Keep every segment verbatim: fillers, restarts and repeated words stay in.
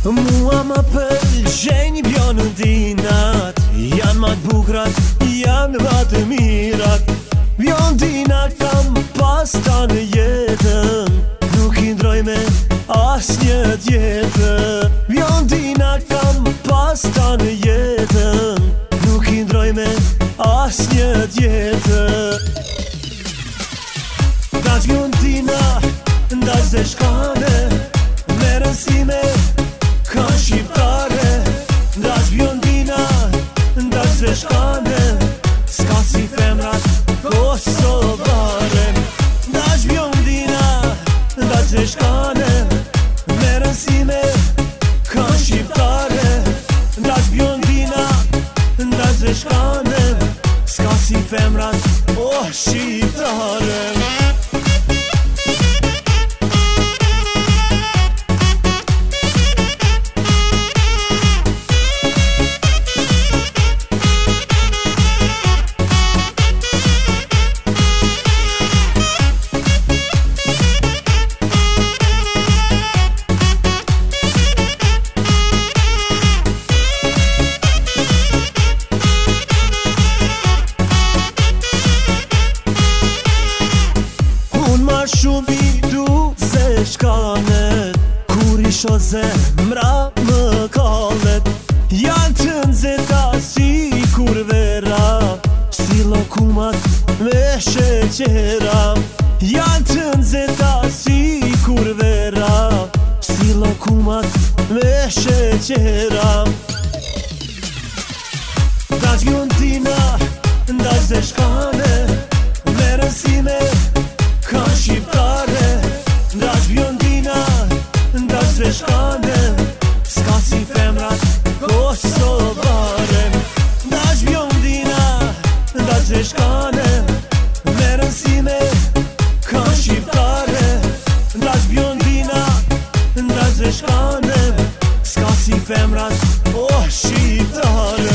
Mua ma pëlqejnë blondinat, janë ma t'bukrat, janë ma të mirat. Blondina kam pas ta në jetën, nuk i ndroj me as një tjetër. Blondina kam pas ta në jetën, nuk i ndroj me as një tjetër. Dash blondina, dash dhe shkane, me rënsime ka shqiptare. Dash blondina, dash dhe shkane, s'ka si femrat kosovare. Dash blondina, dash dhe shkane, me rënsime ka shqiptare. Dash blondina, dash dhe shkane, s'ka si femrat o shqiptare. Shumë i du se shkanet, kur isho zemra më kallet. Janë të nxehta si kur vera, si lokumat me sheqera. Janë të nxehta si kur vera, si lokumat me sheqera. Dash blondina, dash dhe shkane, me rënsime ka shqiptare. Dash blondina, dash dhe shkane, s'ka si femrat kosovare. Dash blondina, dash dhe shkane, me rënsime ka shqiptare. Dash blondina, dash dhe shkane, s'ka si femrat o shqiptare.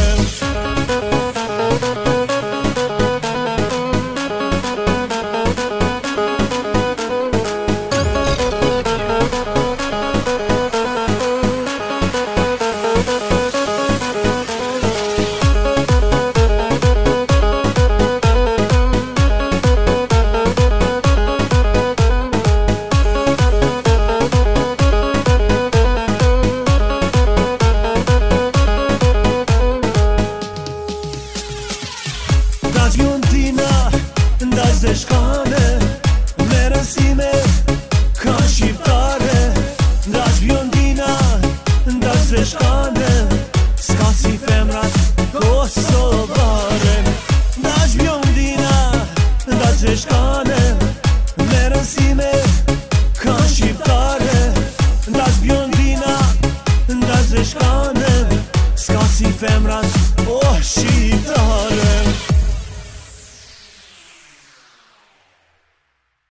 Dash blondina, dash dhe shkane, me rënsime ka shqiptare. Dash blondina, dash dhe shkane, s'ka si femrat kosovare. Dash blondina, dash dhe shkane, me rënsime ka shqiptare. Dash blondina, dash dhe shkane, s'ka si femrat o shqiptare.